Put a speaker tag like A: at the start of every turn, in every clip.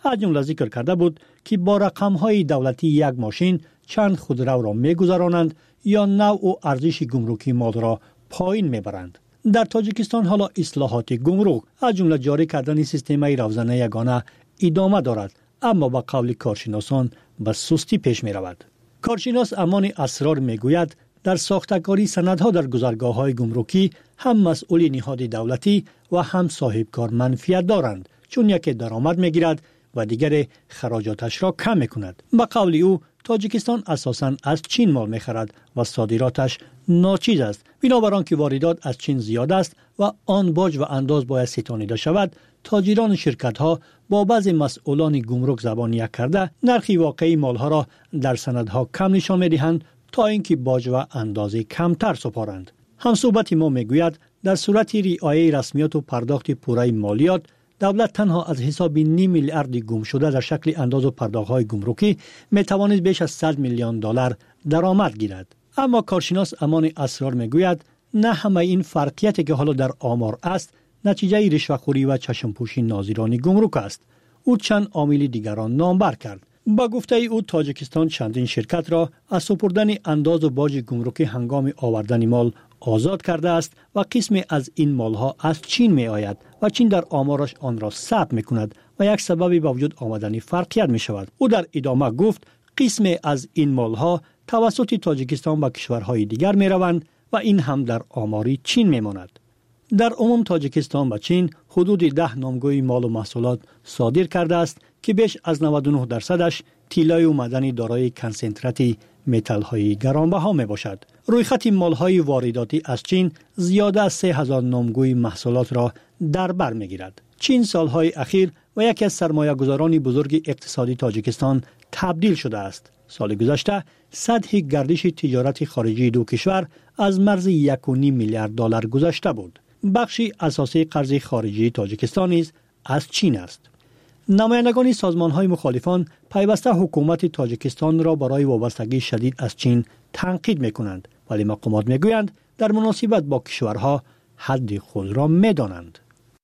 A: از جمله ذکر کرده بود که با رقم‌های دولتی یک ماشین چند خودرو را می‌گذرانند یا نوع و ارزش گمرکی مال را پایین می‌برند. در تاجیکستان حالا اصلاحات گمرک از جمله جاری کردن سیستم روزانه یگانه ادامه دارد، اما با قول کارشناسان به سستی پیش می‌رود. کارشناس امان اسرار میگوید در ساختکاری سندها در گذرگاه‌های گمرکی هم مسئول نهاد دولتی و هم صاحب کار منفیت دارند، چون یکی درآمد میگیرد و دیگر خراجاتش را کم میکند. به قول او تاجیکستان اساساً از چین مال میخرد و صادراتش ناچیز است. بنابر آنکه واردات از چین زیاد است و آن باج و انداز باید ستانیده شود، تاجران شرکت‌ها با بعضی مسئولان گمرک زبان یک کرده نرخ واقعی مالها را در سندها کم نشان می‌دهند تا اینکه باج و اندازه کمتر سپارند. همصحبت ما میگوید در صورت رعایت رسمیات و پرداخت پوره مالیات، دولت تنها از حساب 9 میلیارد گم شده در شکل انداز و پرداخت‌های گمرکی میتوانست بیش از 100 میلیون دلار درآمد گیرد. اما کارشناس امان اسرار میگوید نه همه این فرقیتی که حالا در آمار است نتیجه رشوه‌خوری و چشم‌پوشی ناظران گمرک است. او چند عامل دیگران نامبر کرد. با گفته او تاجیکستان چندین شرکت را از سپردن انداز و باج گمرکی هنگام آوردن مال آزاد کرده است و قسمی از این مالها از چین می آید و چین در آمارش آن را ثبت می کند و یک سببی با وجود آمدن فرقیت می شود. او در ادامه گفت قسمی از این مالها توسط تاجیکستان به کشورهای دیگر می روند و این هم در آماری چین می ماند. در عموم تاجیکستان و چین حدود 10 نامگوی مال و محصولات صادر کرده است که بیش از 99% طلای و معدنی دارای کنسنترات متال‌های گرانبها می باشد. رویخط مال‌های وارداتی از چین زیاده از 3000 نامگوی محصولات را در بر می‌گیرد. چین سالهای اخیر و یکی از سرمایه‌گذاران بزرگ اقتصادی تاجیکستان تبدیل شده است. سال گذشته سطح گردش تجارت خارجی دو کشور از مرز 1.5 میلیارد دلار گذشته بود. بخشی اساسی قرض خارجی تاجیکستان نیز از چین است. نمایندگان سازمان‌های مخالفان پیوسته حکومت تاجیکستان را برای وابستگی شدید از چین تنقید می‌کنند، ولی مقامات می‌گویند در مناسبت با کشورها حد خود را می‌دانند.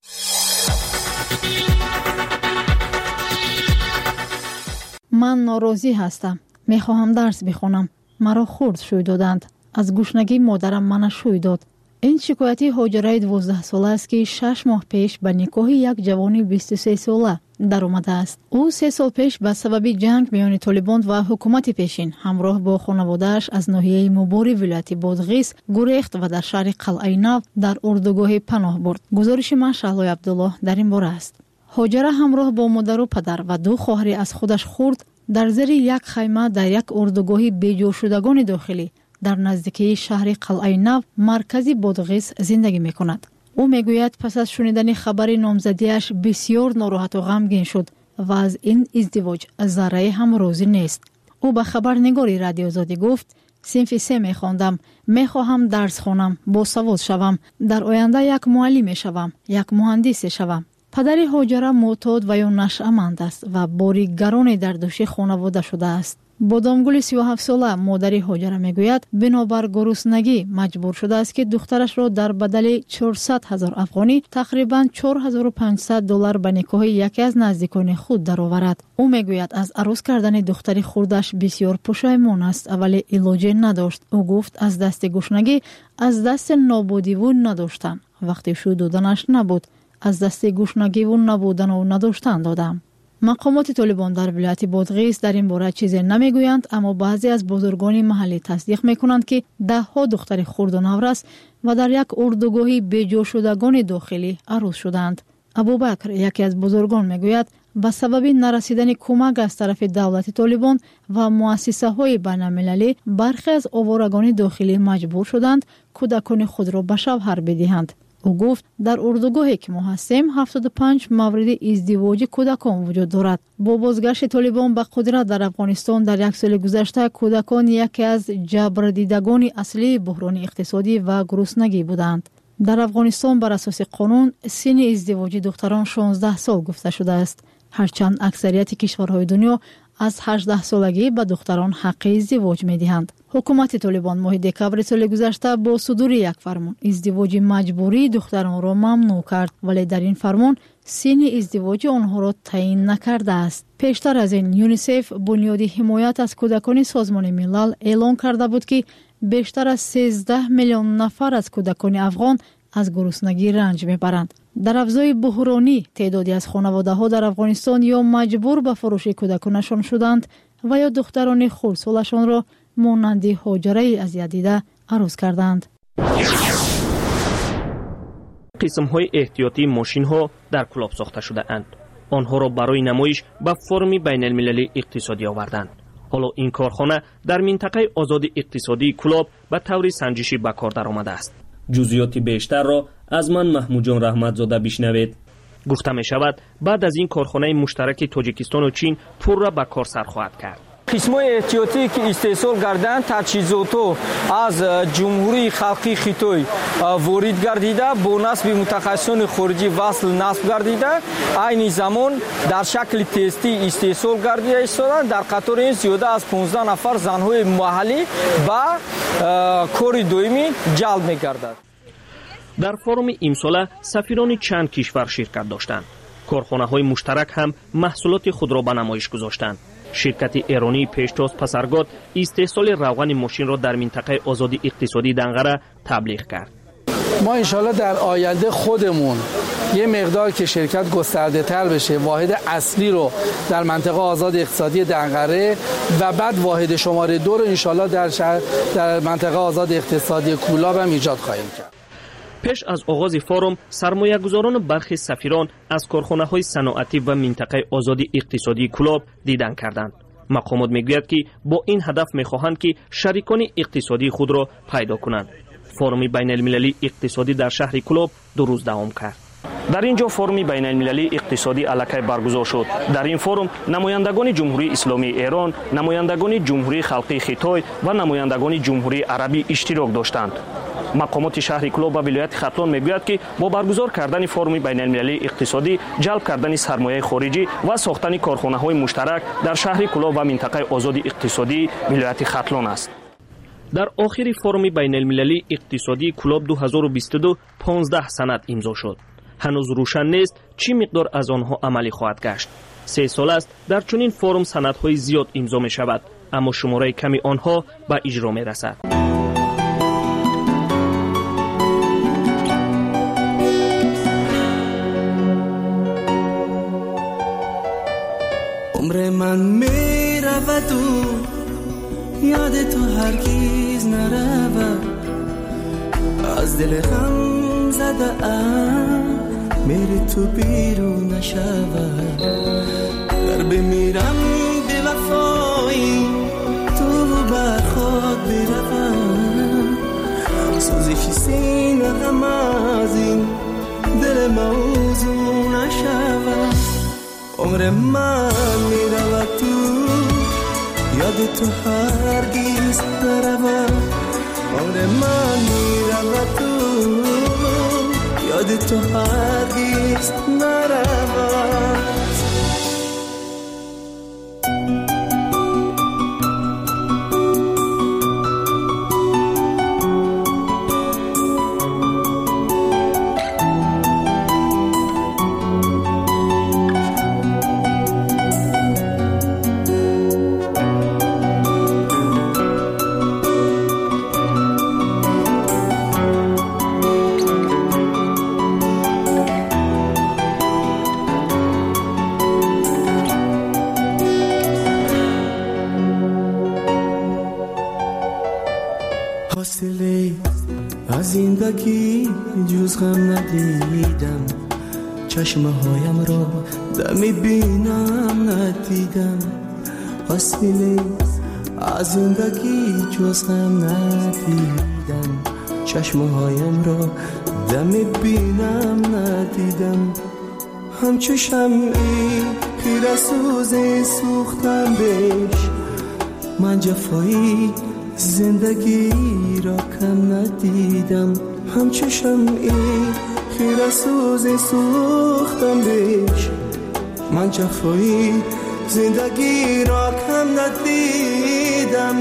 B: من ناراضی هستم. می‌خواهم درس بخوانم. مرا خرد شوی دادند. از گشنگی مادرم من شوی داد. این شکایتی هاجره 12 ساله است که 6 ماه پیش به نکاح یک جوانی 23 ساله در آمده است. او 3 سال پیش به سبب جنگ میان طالبان و حکومت پیشین همراه با خانواده‌اش از ناحیه مباری ولایت بادغیس گریخت و در شهر قلعه نو در اردوگاه پناه برد. گزارش من شهلای عبدالله در این باره است. هاجره همراه با مادر و پدر و 2 خواهر از خودش خرد در زیر یک خیمه در یک اردوگاه بیجا شدگان داخلی در نزدیکی شهر قلعه نو مرکزی بادغیس زندگی می کند. او می گوید پس از شنیدن خبر نامزدیش بسیار ناراحت و غمگین شد و از این ازدواج ذره هم راضی نیست. او به خبرنگار رادیو آزادی گفت صنف 3 می خواندم، می خواهم درس خوانم، با سواد شوم، در آینده یک معلم شوم، یک مهندس شوم. پدر هاجره معتاد و یا نشأمند است و باری گرانی در دوش خانواده شده است. بادامگل 37 ساله مادر هاجره میگوید بنابر گرسنگی مجبور شده است که دخترش را در بدل 400,000 افغانی تقریباً 4500 دلار به نکاح یکی از نزدیکان خود درآورد. او میگوید از عروس کردن دختر خردش بسیار پشیمان است ولی علاجی نداشت. او گفت از دست گشنگی از دست نابودی و نداشتن وقتی شو دادنش نبود، از دست گشنگی و نبودن و نداشتن دادم. مقامات طالبان در ولایت بادغیس در این باره چیزی نمیگویند، اما بعضی از بزرگان محلی تصدیق میکنند که 10 دختر خرد و نورس و در یک اردوگاهی بیجا شدگان داخلی عروس شدند. ابوبکر یکی از بزرگان میگوید به سبب نرسیدن کمک از طرف دولت طالبان و مؤسسه های بین المللی برخی از آوارگان داخلی مجبور شدند کودکان خود را به شوهر بدهند. او گفت در اردوگاهی که ما هستیم 75 مورد ازدواج کودکان وجود دارد. با بازگشت طالبان به قدرت در افغانستان در یک سال گذشته کودکان یکی از جبر دیدگان اصلی بحران اقتصادی و گرسنگی بودند. در افغانستان بر اساس قانون سن ازدواج دختران 16 سال گفته شده است، هرچند اکثریت کشورهای دنیا از 18 سالگی به دختران حق ازدواج می‌دهند. حکومت طالبان ماه دکمبر سال گذشته با صدور یک فرمان ازدواج مجبوری دختران را ممنوع کرد، ولی در این فرمان سن ازدواج آنها را تعیین نکرده است. پیشتر از این یونیسف بنیاد حمایت از کودکان سازمان ملل اعلام کرده بود که بیشتر از 13 میلیون نفر از کودکان افغان از گرسنگی رنج میبرند. در افزای بحرانی تعدادی از خانواده‌ها در افغانستان یا مجبور به فروش کودکانشان شدند و یا دختران خردسالشان را مانند هاجره اذیت دیده عروس کردند.
C: قسم‌های احتیاطی ماشین‌ها در کلاب ساخته شده اند. آنها را برای نمایش به فرم بین‌المللی اقتصادی آوردند. حالا این کارخانه در منطقه آزاد اقتصادی کلاب به طور سنجشی به کار درآمده است. جزئیات بیشتر را از من محمود جان رحمتزاده بشنوید. گفته می شود بعد از این کارخانه مشترک تاجیکستان و چین پور را به کار سر خواهد کرد.
D: قسم‌های احتیاطی که استحصال گردند تجهیزاتو از جمهوری خلقی خیتوی وارد گردیده با نصب متخصصان خارجی وصل نصب گردیده عین زمان در شکل تستی استحصال گردیده ایستادند. در قطار این زیاده از 15 نفر زن‌های محلی به کار دائمی جلب می‌گردند.
C: در فرم امساله سفیران چند کشور شرکت داشتند. کارخانه‌های مشترک هم محصولات خود را به نمایش گذاشتند. شرکت ایرانی پیشتاز پسرگاد استحصال روغن ماشین را در منطقه آزاد اقتصادی دنقره تبلیغ کرد.
E: ما انشالله در آینده خودمون یه مقدار که شرکت گسترده تر بشه واحد اصلی رو در منطقه آزاد اقتصادی دنقره و بعد واحد شماره 2 رو انشالله در منطقه آزاد اقتصادی کولاب هم ایجاد خواهیم کرد.
C: پیش از آغاز فورم سرمایه‌گذاران برخی سفیران از کارخانه‌های صنعتی و منطقه آزاد اقتصادی کلاب دیدن کردند. مقامات میگوید که با این هدف می‌خواهند که شریکان اقتصادی خود را پیدا کنند. فورم بین‌المللی اقتصادی در شهر کلاب 2 روز دوام کرد. در اینجا فورم بین المللی اقتصادی الکی برگزار شد. در این فورم نمایندگان جمهوری اسلامی ایران، نمایندگان جمهوری خلقی خیتای و نمایندگان جمهوری عربی اشتراک داشتند. مقامات شهر کلاب و ولایت ختلان میگوید که با برگزار کردن فورم بین المللی اقتصادی جلب کردن سرمایه خارجی و ساختن کارخانه‌های مشترک در شهر کلاب و منطقه آزاد اقتصادی ولایت ختلان است. در آخر فورم بین المللی اقتصادی کلاب 2022 15 سند امضا شد. هنوز روشن نیست چی مقدار از آنها عملی خواهد گشت. 3 سال است در چنین فورم سندهای زیاد امضا می شود، اما شماره کمی آنها به اجرا می رسد.
F: عمر من می رود و یاد تو هرگز نرود، از دل غم زده ام میری تو بیرون نشود. در بمیرم به وفایی تو بر خود بروم، سوزش سینه غم از این دل موضوع نشود. عمر من میرود تو یاد تو هرگز نرود، عمر من میرود تو یاد تو هرگز نرود. حاصله از زندگی جز غم ندیدم، چشمه هایم را دمی بینم ندیدم. حاصله از زندگی جز غم ندیدم، چشمه هایم را دمی بینم ندیدم. همچو شمعی خیره سوزی سوختم بهش، من جفایی زندگی را کم ندیدم. همچو شمعی خیره سوزی سوختم بهش، من جفایی زندگی را کم ندیدم.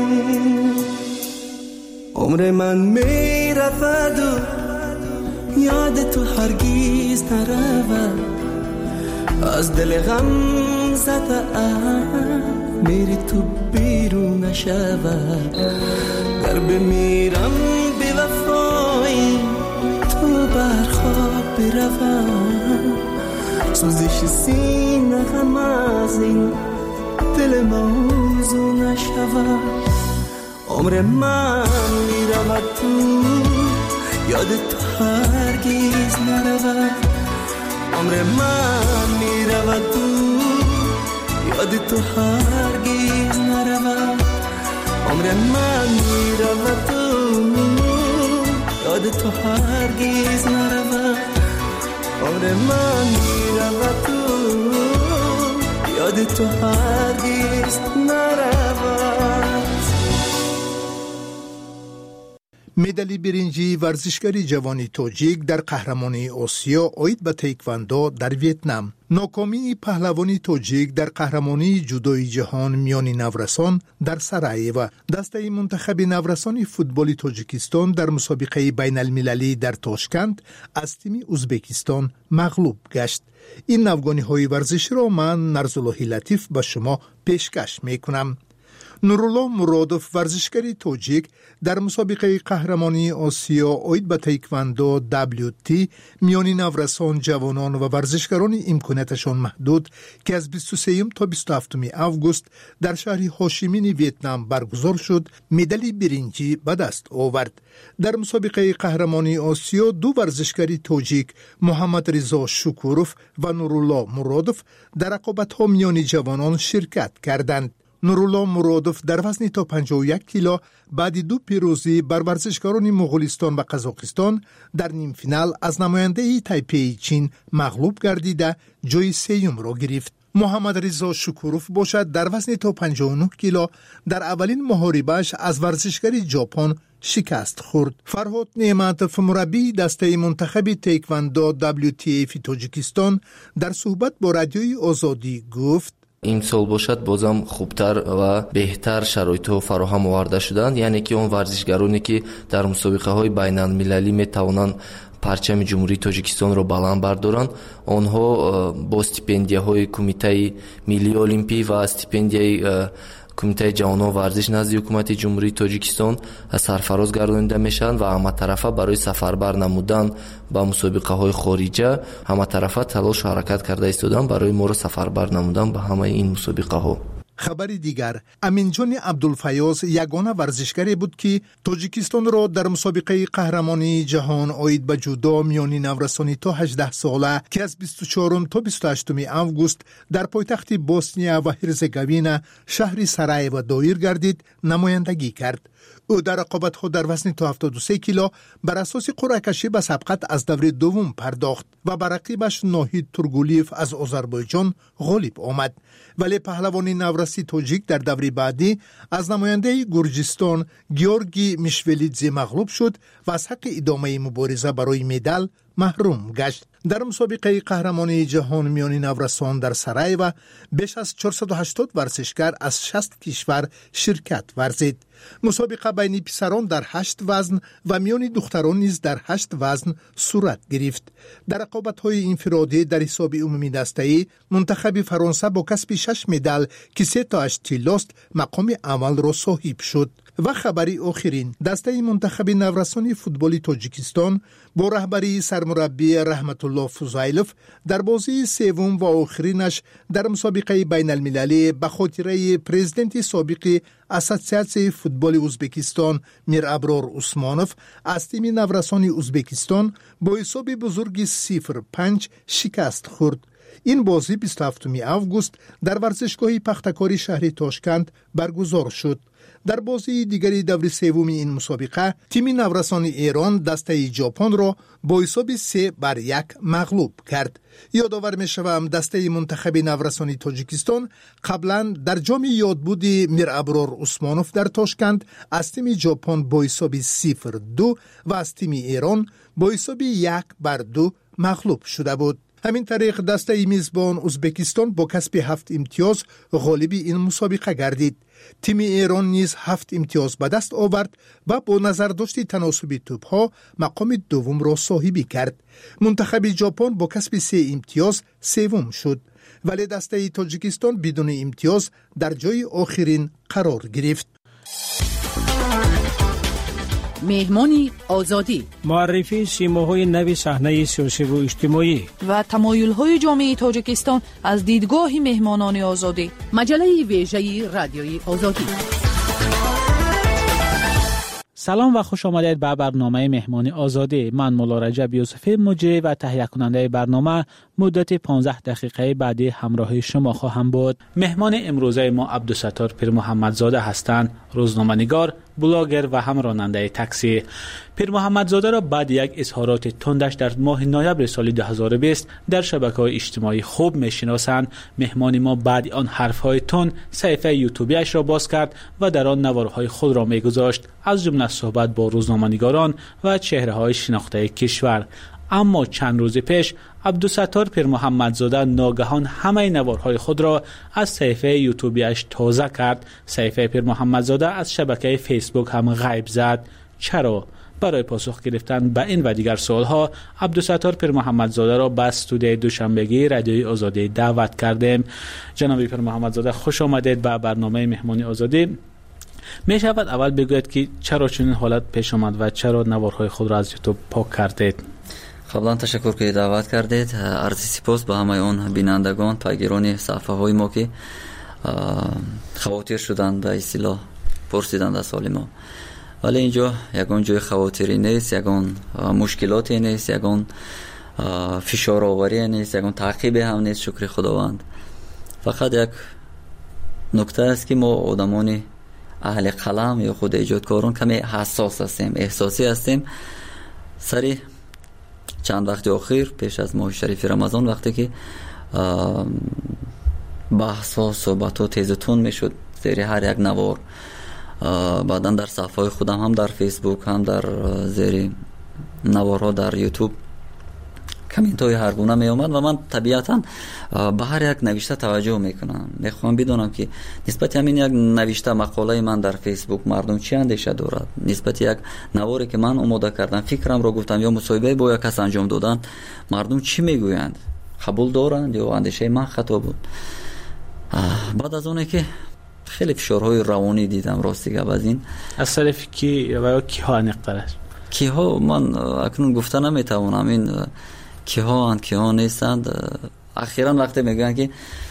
F: عمر من می رفت و یاد تو هرگیز نرود. از دل غم زده میری تو بیرون نشود. گر بمیرم بی وفایی تو برخواب بروم. سوزش سینه غم از این دل موضوع نشود. عمر من میرود تو یاد تو هرگیز نرود. عمر من میرود تو یاد تو هرگیز نرود. عمر من میرود تو یاد تو هرگیز نرود. عمر من میرود تو یاد تو هرگیز نرود.
G: مدال برنجی ورزشکاری جوانی تاجیک در قهرمانی آسیا عاید به تایکواندو در ویتنام. ناکامی پهلوانی تاجیک در قهرمانی جودوی جهان میان نورسان در سرایو، دسته منتخب نورسان فوتبال تاجیکستان در مسابقه بین المللی در تاشکند از تیم ازبکستان مغلوب گشت. این نوگانی های ورزشی را من نرزاللهی لطیف به شما پیشکش میکنم. نورالله مرادوف ورزشکاری تاجیک در مسابقه قهرمانی آسیا عاید به تایکواندو WT میان نورسان جوانان و ورزشکاران امکاناتشان محدود که از 23 تا 27 آگوست در شهر هاشیمین ویتنام برگزار شد مدال برنجی به دست آورد. در مسابقه قهرمانی آسیا دو ورزشکاری تاجیک محمد رضا شکوروف و نورالله مرادوف در رقابت‌ها میان جوانان شرکت کردند. نورالله مرادوف در وزن تا 51 کیلو بعد دو پیروزی بر ورزشکاران مغولستان و قزاقستان در نیم فینال از نماینده تایپی چین مغلوب گردیده جای سوم را گرفت. محمد رضا شکوروف باشد در وزن تا 59 کیلو در اولین محاربه‌اش از ورزشکاری ژاپن شکست خورد. فرهاد نعمتوف مربی دسته منتخب تایکواندو WTF تاجیکستان در صحبت با رادیوی آزادی گفت
H: امسال бошад бозам хубтар ва беҳтар шароитҳо фароҳам оварда шуданд, яъне ки он варзишгароне ки дар мусобиқаҳои байналмилалӣ метавонанд парчами ҷумҳурии Тоҷикистонро баланд бардоранд, онҳо бо стипендияҳои кумитаи миллии олимпӣ ва стипендияи кумитаи ҷавонон варзиш назди ҳукумати ҷумҳурии Тоҷикистон сарфароз гардонида мешаванд ва ҳаматарафа барои сафарбар намудан ба мусобиқаҳои хориҷа ҳаматарафа талошу ҳаракат карда истоданд барои моро сафарбар намудан ба ҳамаи ин мусобиқаҳо.
G: خبری دیگر، امینجان عبدالفیاض یگانه ورزشکاری بود که تاجیکستان را در مسابقه قهرمانی جهان عاید به جودو میان نورسانی تا 18 ساله که از 24 تا 28 آگوست در پایتخت بوسنیا و هرزگوین شهر سرایو دایر گردید نمایندگی کرد. او در رقابت‌ها در وزن تا 73 کیلو بر اساس قرعه کشی به سبقت از دور دوم پرداخت و بر رقیبش ناهید تورگولیف از آذربایجان غالب آمد. ولی پهلوان نورسی تاجیک در دور بعدی از نماینده گرجستان گیورگی میشولیدزی مغلوب شد و از حق ادامه مبارزه برای مدال محروم گشت. در مسابقه قهرمانی جهان میان نورسان در سرایو بیش از 480 ورزشکار از 60 کشور شرکت ورزید. مسابقه بین پسران در 8 وزن و میان دختران نیز در 8 وزن صورت گرفت. در رقابت‌های انفرادی در حساب عمومی دسته‌ای منتخب فرانسه با کسب 6 مدال که 3 تاش طلاست مقام اول را صاحب شد. و خبری آخرین، دسته منتخب نورسان فوتبال تاجیکستان با رهبری سرمربی رحمت الله فضایلوف در بازی سوم و آخرینش در مسابقه بین المللی به خاطره پرزیدنت سابق اساسیاسیون فوتبال ازبکستان میر ابرار عثمانوف از تیم نورسان ازبکستان با حساب بزرگ 0-5 شکست خورد. این بازی 27 آگوست در ورزشگاه پختکاری شهر تاشکند برگزار شد. در بازی دیگری دور سوم این مسابقه تیم نورسان ایران دسته ژاپن را با حساب 3-1 مغلوب کرد. یادآور می‌شوم دسته منتخب نورسان تاجیکستان قبلا در جام یادبود میر ابرار عثمانوف در تاشکند از تیم ژاپن با حساب 0-2 و از تیم ایران با حساب 1-2 مغلوب شده بود. همین طریق دسته میزبان ازبکستان با کسب 7 امتیاز غالب این مسابقه گردید. تیم ایران نیز 7 امتیاز به دست آورد و با نظر داشت تناسب توپ‌ها مقام دوم را صاحب کرد. منتخب ژاپن با کسب 3 امتیاز سوم شد، ولی دسته تاجیکستان بدون امتیاز در جای آخرین قرار گرفت.
I: مهمانی آزادی،
J: معرفی سیماهای نو صحنه سیاسی و اجتماعی
I: و تمایل‌های جامعه تاجیکستان از دیدگاه مهمانان آزادی. مجله ویژه رادیوی آزادی.
K: سلام و خوش آمدید به برنامه مهمانی آزادی. من مولا رجب یوسف مجری و تهیه کننده برنامه مدت 15 دقیقه بعدی همراه شما خواهم بود. مهمان امروزه ما عبدالستار پیر محمدزاده هستند، روزنامه‌نگار، بلاگر و هم راننده تاکسی. پیر محمدزاده را بعد یک اظهارات تندش در ماه نوامبر سال 2020 در شبکه‌های اجتماعی خوب می‌شناسند. مهمان ما بعد آن حرف‌های تند صفحه یوتیوبیش را باز کرد و در آن نوارهای خود را می‌گذاشت، از جمله صحبت با روزنامه‌نگاران و چهره‌های شناخته کشور. اما چند روز پیش عبدالستار پیر محمدزاده ناگهان همه نوارهای خود را از صفحه یوتیوبیش تازه کرد. صفحه پیر محمدزاده از شبکه فیسبوک هم غیب زد. چرا؟ برای پاسخ گرفتن به این و دیگر سوالها عبدالستار پیر محمدزاده را به استودیوی دوشنبگی رادیوی آزادی دعوت کردیم. جناب پیر محمدزاده خوش آمدید به برنامه مهمانی آزادی. می شود اول بگوید که چرا چنین حالت پیش آمد و چرا نوارهای خود را از یوتیوب پاک کردید؟
L: قبلا تشکر که دعوت کردید. عرض سپاس به همه اون بینندگان، پیگیران صفحه های ما که خواطر شدند به اصطلاح پرسیدند از حال ما. ولی اینجا یگان جای خواطری نیست، یگان مشکلاتی نیست، یگان فشار آوری نیست، یگان تعقیب هم نیست. شکر خداوند. فقط یک نکته است که ما آدمان اهل قلم یا خود ایجادکاران کمی حساس هستیم، احساسی هستیم. سری چند وقت اخیر پیش از ماه شریف رمضان وقتی که بحث ها صحبت ها تیزتون میشد زیر هر یک نوار، بعدا در صفحه های خودم هم در فیسبوک هم در زیر نوارها در یوتیوب کامنت های هر گونه می آمد و من طبیعتا به هر یک نوشته توجه میکنم. میخوام بدونم که نسبت همین یک نوشته مقاله من در فیسبوک مردم چی اندیشه دارد، نسبت یک نواری که من آماده کردم فکرم را گفتم یا مصاحبه با یک کس انجام دادن مردم چی میگویند، قبول دارند یا اندیشه من خطا بود. بعد از اونه که خیلی فشارهای روانی دیدم راستی گپ از این
K: از طرف کی و کی ها نقطه
L: کی ها من اکنون گفتن نمیتوانم این کی ها اند کی ها نیستند. اخیراً وقتی میگن که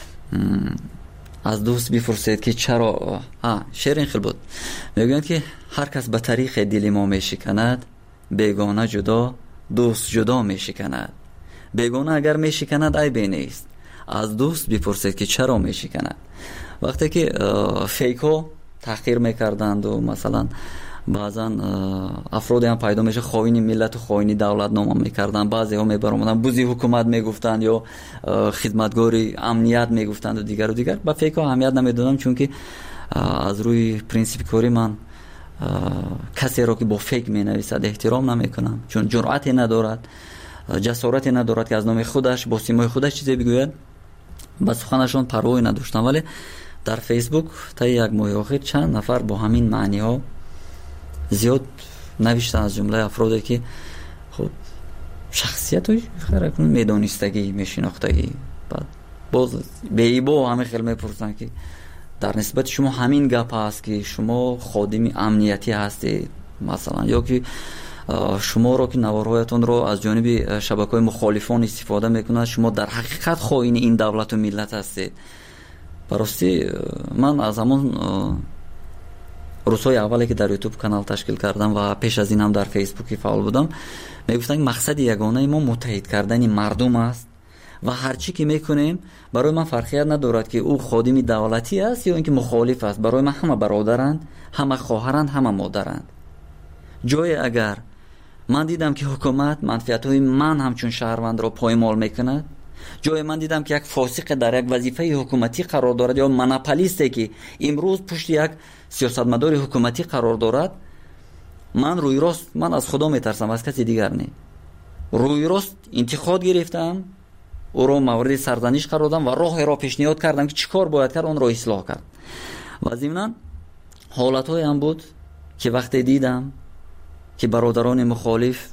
L: از دوست بپرسید که چرا شعر این خیلی بود، میگن که هر کس به طریق دل ما میشکند، بیگانه جدا دوست جدا میشکند. بیگانه اگر میشکند عیبی نیست، از دوست بپرسید که چرا میشکند. وقتی که فیک ها تحقیر میکردند و مثلا بعضا افرادی هم پیدا میشه خائن ملت و خائن دولت نام میکردن، بعضی ها میبرامدن بوزی حکومت میگفتند یا خدمتگاری امنیت میگفتند و دیگر با فیک ها اهمیت نمیدادم، چون که از روی پرینسیپ کاری من کسی را که با فیک مینویسد احترام نمیکنم، چون جرأتی ندارد، جسارتی ندارد که از نام خودش با سیمای خودش چیزی بگوید. با سخنشان پروایی نداشتم. ولی در فیسبوک تا یک ماه اخیر چند نفر با همین معنی ها زیاد نوشتن، از جمله افرادی که خب شخصیت های خیلی میدانستگی میشناختگی، بعد باز به ایبا همه خیلی میپرسن که در نسبت شما همین گپ هست که شما خادم امنیتی هستید مثلا، یا که شما رو که نوارهایتون رو از جانب شبکه‌های مخالفان استفاده میکنند، شما در حقیقت خائن این دولت و ملت هستید. براستی من از همون روزهای اولی که در یوتیوب کانال تشکیل کردم و پیش از این هم در فیسبوک فعال بودم میگفتن مقصد یگانه ما متحد کردن مردم است و هرچی که میکنیم برای من فرقیت ندارد که او خادم دولتی است یا اینکه مخالف است. برای من همه برادرند، همه خواهرند، همه مادرند. جای اگر من دیدم که حکومت منفعت‌های من همچون شهروند را پایمال میکند، جای من دیدم که یک فاسق در یک وظیفه حکومتی قرار دارد یا مونوپولیستی که امروز پشت یک سیاستمدار حکومتی قرار دارد، من روی راست من از خدا میترسم، از کسی دیگر نه. روی راست انتقاد گرفتم او رو مورد سرزنش قرار دادم و راهی را پیشنهاد کردم که چیکار باید کرد اون رو اصلاح کرد. و ضمناً حالت‌های هم بود که وقتی دیدم که برادران مخالف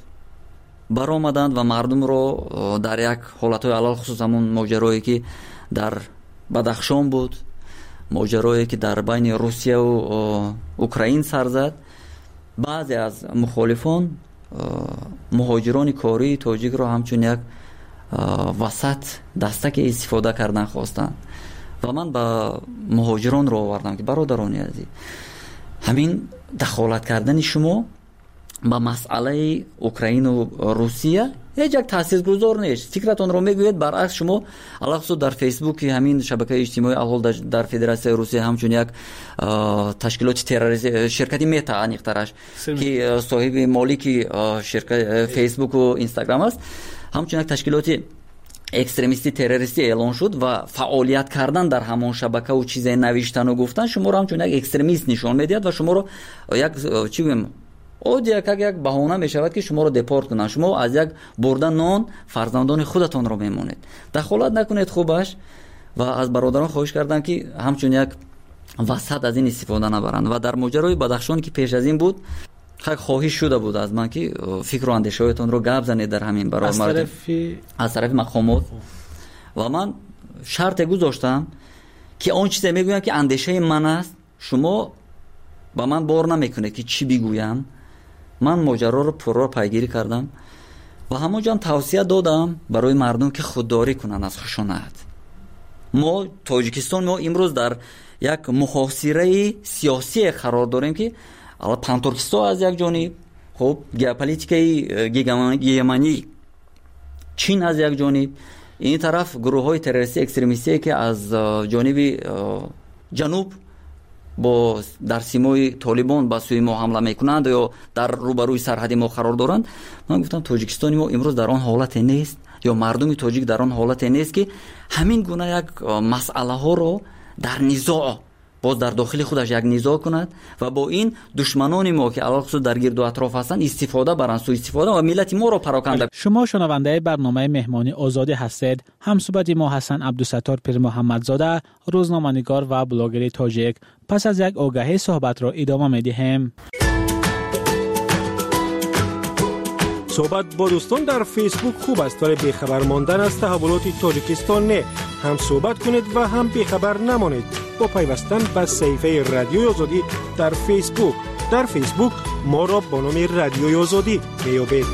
L: برآمدند و مردم رو در یک حالت‌های علل خصوص همون ماجرایی که در بدخشان بود، ماجرایی که در بین روسیه و اوکراین سر زد، بعضی از مخالفان مهاجران کاری تاجیک رو همچون یک وسط دستک استفاده کردن خواستند و من با مهاجران رو آوردم که برادرانی عزیز، همین دخالت کردن شما با مسئله اوکراین و روسیه هیچ یک تاثیرگذار نیست. فکرتون رو میگوید برعکس شما علاوه در فیسبوک همین شبکه اجتماعی اول در فدراسیون روسیه همچون یک تشکیلات تروریستی شرکتی متا انیقترش که صاحب مالک شرکت فیسبوک و اینستاگرام است، همچون یک تشکیلات اکستریمیستی تروریستی اعلان شد و فعالیت کردن در همون شبکه و چیزای نوشتن و گفتن شما رو همچون یک اکستریمیست نشون میدید و شما رو یک چی بگم یک بهانه میشود که شما رو دپورت کنن. شما از یک بردن نان فرزندان خودتون رو میمونید. دخالت نکنید خوبش و از برادران خواهش کردم که همچون یک وسط از این استفاده نبرند. و در ماجرای بدخشان که پیش از این بود خواهش شده بود از من که فکر و اندیشه‌هایتون رو گپ زنید در همین برای از طرف مقامات و من شرط گذاشتم که اون چیزی میگویم که اندیشه من است شما با من بار نمیکنه که چی بگویم. من ماجرا رو پرو پیگیری کردم و همونجا توصیه دادم برای مردم که خودداری کنن از خشونت. ما تاجیکستان ما امروز در یک محاصره سیاسی قرار داریم که پانتورکستان از یک جانب، خب ژئوپلیتیکای گیمانی چین از یک جانب، این طرف گروه‌های تروریستی اکستریمیستی که از جانب جنوب با در سیمای طالبان با سوی ما حمله میکنند یا در روبروی سرحدی ما قرار دارند. من گفتم تاجیکستان ما امروز در آن حالت نیست یا مردم تاجیک در آن حالت نیست که همین گونه یک مسئله ها رو در نزاع باز در داخل خودش یک نزاع کند و با این دشمنان ما که علاوه در گرد و اطراف هستند استفاده برند، سوء استفاده و ملت ما را پراکنده.
K: شما شنونده برنامه مهمانی آزادی هستید. همصحبت ما حسن عبدالستار پیر محمدزاده، روزنامه‌نگار و بلاگر تاجیک. پس از یک آگهی صحبت را ادامه می‌دهیم.
J: صحبت با دوستان در فیسبوک خوب است ولی بیخبر ماندن از تحولات تاجیکستان نه. هم صحبت کنید و هم بیخبر نمانید با پیوستن به صفحه رادیوی آزادی در فیسبوک. در فیسبوک ما را با نام رادیوی آزادی میابید.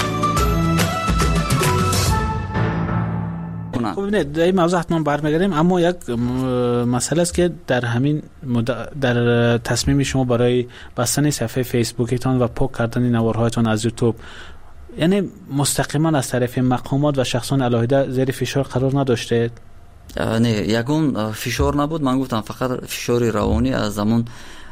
K: خب نه در این موضوع حتما برمیگردیم، اما یک مسئله است که در همین در تصمیم شما برای بستن صفحه فیسبوکتان و پاک کردن نوارهایتان از یوتیوب، یعنی مستقیما از طرف مقامات و شخصان علاهده زیر فشار قرار نداشته؟
L: نه، یگون فشار نبود. من گفتم فقط فشار روانی از همون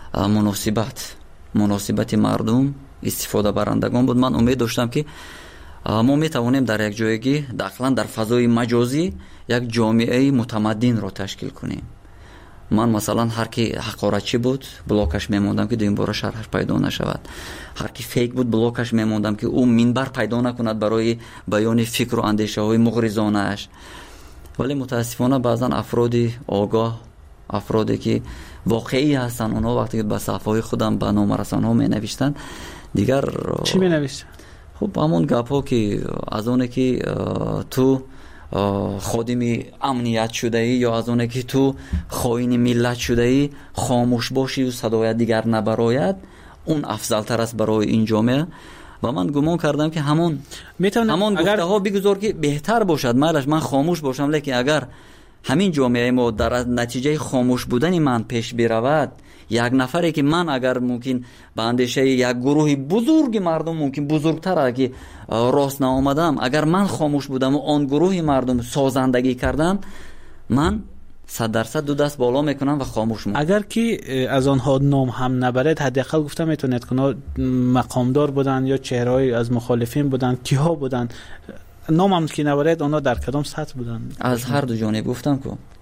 L: مناسبت مردم استفاده برندگان بود. من امید داشتم که ما میتوانیم در یک جایگی داخلا در فضای مجازی یک جامعه متمدن را تشکیل کنیم. من مثلا هر کی حقارتچی بود بلاکش میموندم که دویم بار شرحش پیدا نشود. هر کی فیک بود بلاکش میموندم که او منبر پیدا نکند برای بیان فکر و اندیشه های مغرضانه اش. ولی متاسفانه بعضا افرادی آگاه، افرادی که واقعی هستن، اونا وقتی که به صفحه خودم به نامرسان ها می نوشتن دیگر
K: چی می نوشتن؟
L: خب همون گپ ها که از اونه که تو خادم امنیت شده ای یا از اونه که تو خائن ملت شده ای خاموش باشی و صدایت دیگر نبراید، اون افضل تر است برای این جامعه. و من گمان کردم که همون گفته ها بگذار که بهتر باشد. من خاموش باشم، لیکن اگر همین جامعه ما در نتیجه خاموش بودن من پیش برود، یک نفری که من اگر ممکن به اندیشه یک گروه بزرگ مردم ممکن بزرگتر اگه راست نآمدم، اگر من خاموش بودم و آن گروه مردم سازندگی کردم، من 100% دو دست بالا میکنم و خاموش میکنم.
K: اگر که از آنها نام هم نبرد، حداقل گفتم میتونید که مقامدار بودن یا چهره‌ای از مخالفین بودن، کیها بودن، نام هم که نبرد اونا در کدام سطح بودن؟
L: از هر دو جانب گفتم که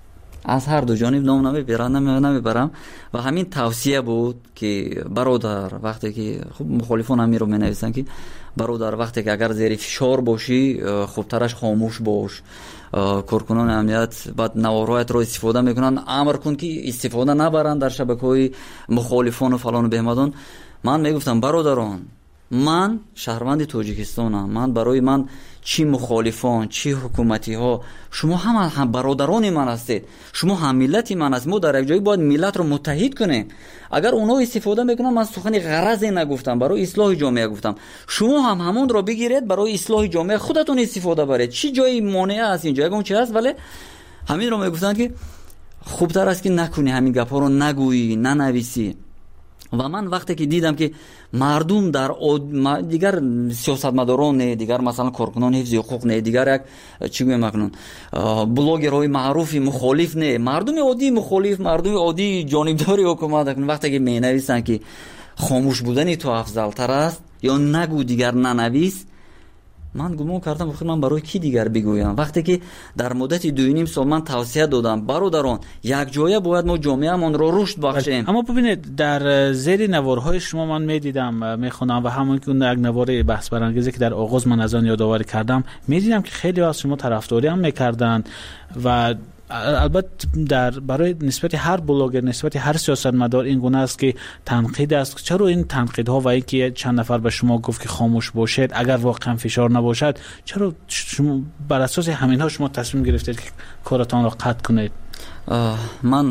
L: از هر دو جانب نام نمیبرم و همین توصیه بود که برادر وقتی که خب مخالفان هم رو می نویسن که برادر وقتی که اگر زیر فشار باشی خوبترش خاموش باش. کارکنان امنیت بعد نوارهایت رو استفاده میکنن، امر کن که استفاده نبرن در شبکه‌های مخالفان و فلان و بهمدان. من میگفتم برادران، من شهروند تاجیکستانم، من برای من چی مخالفان چی حکومتی ها، شما هم برادران من هستید، شما هم ملت من هستید. ما در یک جایی باید ملت رو متحد کنیم. اگر اونا استفاده میکنن، من سخن غرضی نگفتم، برای اصلاح جامعه گفتم، شما هم همون رو بگیرید برای اصلاح جامعه خودتون استفاده برید. چی جایی مانع است اینجا اون چی هست؟ ولی همین رو میگفتن که خوبتر است که نکنی، همین گپا رو نگویی ننویسی. و من وقتی که دیدم که مردم در دیگر سیاستمداران نه، دیگر مثلا کارکنان حفظ حقوق نه، دیگر یک چی میگن بلاگرهای معروفی مخالف نه، مردم عادی مخالف، مردم عادی جانبداری حکومت کنن، وقتی که مینویسن که خاموش بودن تو افضل تر است یا نگو دیگر ننویس، من گمان کردم بخیر من برای کی دیگر بگویم؟ وقتی که در مدت 2.5 سال من توصیه دادم برادران یک جایه باید ما جامعه‌مون رو رشد بخشیم.
K: اما ببینید در زیر نوارهای شما من میدیدم میخونم و همون که یک نوار بحث برانگیزی که در آغاز من از آن یادآوری کردم، میدیدم که خیلی از شما طرفداری هم میکردن و البته برای نسبت هر بلاگر، نسبت هر سیاستمدار این گونه است که تنقید است. چرا این تنقیدها و اینکه چند نفر به شما گفت که خاموش باشید اگر واقعا فشار نباشد، چرا شما بر اساس همینها شما تصمیم گرفتید که کارتان را قطع کنید؟
L: من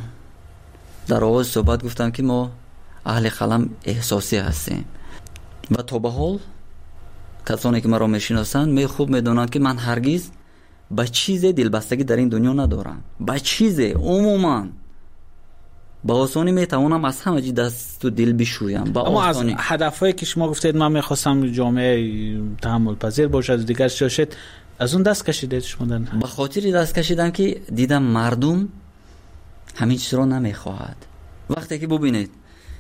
L: در آغاز صحبت گفتم که ما اهل قلم احساسی هستیم و تا به حال کسانی که مرا میشناسند خوب میدونند که من هرگز با چیز دلبستگی در این دنیا ندارم. با چیز عموما با آسانی میتوانم از همه چیز دست و دل بشویم.
K: اما از هدفهایی که شما گفتید من میخواستم جامعه تحمل پذیر باشد دیگر شاشد، از اون دست کشیدید شما؟
L: به خاطر دست کشیدم که دیدم مردم همین چیز رو نمیخواهد. وقتی که ببینید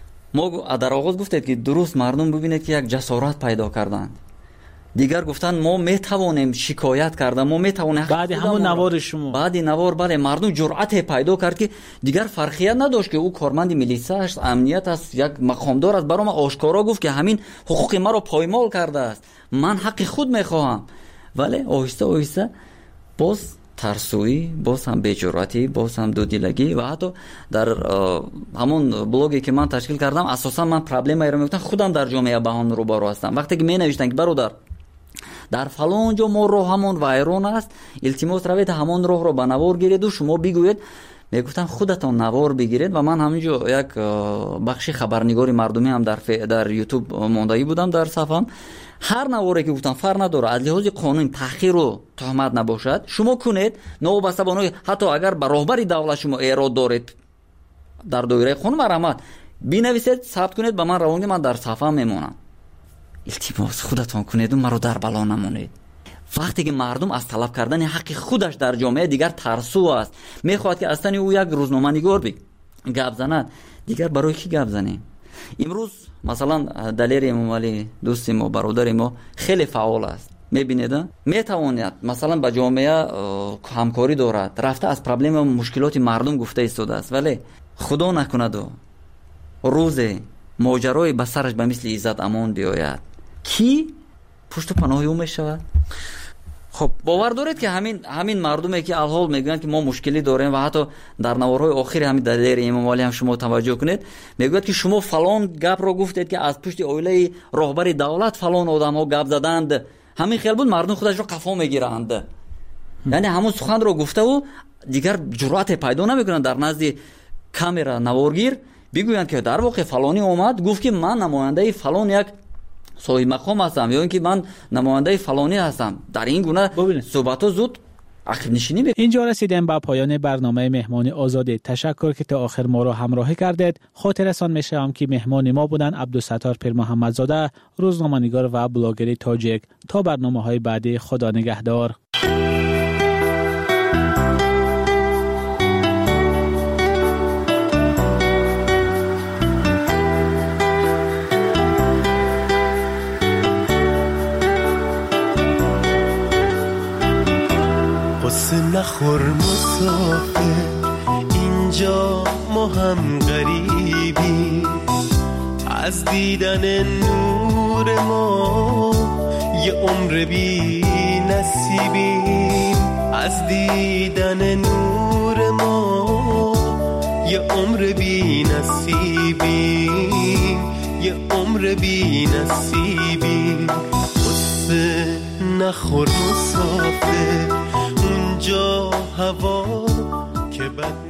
L: ما در آغاز گفتید که درست مردم ببینید که یک جسارت پیدا کردند، دیگر گفتن ما میتوانیم شکایت کردن، ما میتوانیم
K: بعد همون نوار شما،
L: بعد نوار بله مردم جرأت پیدا کرد که دیگر فرقیت نداشت که او کارمند میلیسا است، امنیت است، یک مقامدار است، برام آشکارا گفت که همین حقوق ما رو پایمال کرده است، من حق خود میخواهم. ولی آهسته آهسته باز ترسویی، باز هم بی‌جرأتی، باز هم دودیلگی و حتی در همون بلوگی که من تشکیل کردم اساسا من پرابلمی رو میگفتم خودم در جامعه بهان رو بارو هستم. وقتی که می نوشتن که برادر در فلان جا ما راه همون وایرون است، التماس روید همون راه رو به نوار گیرید و شما بگوید، میگفتم خودتون نوار بگیرید. و من همینجا یک بخشی خبرنگاری مردمی هم در یوتیوب موندایی بودم در صفحم، هر نواری که گفتم فرق نداره از لحاظ قانون تحقیر و تهمت نباشد شما کنید، نوبسته بانوی حتی اگر به راهبری دولت شما ایراد دارید در دایره قانون مرحمت بنویسید ثبت کنید به من روانگی، من در صفحه میمونم. التماس خودتون کنید و مرا در بلا نمونید. وقتی که مردم از طلب کردن حق خودش در جامعه دیگر ترسو است، میخواد که اصلا او یک روزنامه نگار گپ زند، دیگر برای کی گپ زنیم؟ امروز مثلا دلیر امام علی دوست ما برادر ما خیلی فعال است، میبینید میتواند مثلا با جامعه همکاری دارد، رفته از پرابلم و مشکلات مردم گفته ایستاده است، ولی خدا نکند و روز ماجرای به سرش به مثل عزت امان بیاید کی پشت و پناه او میشود؟ خب باور دارید که همین مردمی که الحال میگن که ما مشکلی داریم و حتی در نوارهای آخر همین دلیر امام علی هم شما توجه کنید میگوید که شما فلان گپ رو گفتید که از پشت اویله راهبر دولت فلان آدم ها گپ زدند، همین خیال بود مردم خودش رو قفا میگیرند. یعنی همون سخن رو گفته و دیگر جرأت پیدا نمیکنن در نزد کامera نوارگیر بگویند که در واقع فلانی اومد گفت که من نماینده فلان یک صاحب مقام هستم یا اینکه من نماینده فلانی هستم. در این گونه صحبت‌ها زود عقب نشینی می‌کنه.
K: اینجا رسیدیم به پایان برنامه مهمانی آزاد. تشکر که تا آخر ما را همراهی کردید. خاطرتان می‌شم که مهمان ما بودن عبدالستار پیر محمدزاده، روزنامه‌نگار و بلاگر تاجیک. تا برنامه‌های بعدی خدا نگهدار.
F: نخور مسافر
M: ما هم غریبیم، از دیدن نور ما یه عمر بی نصیبیم، از دیدن نور ما یه عمر بی نصیبیم، یه عمر بی نصیبیم. قصه نخور مسافر اونجا هوا که بد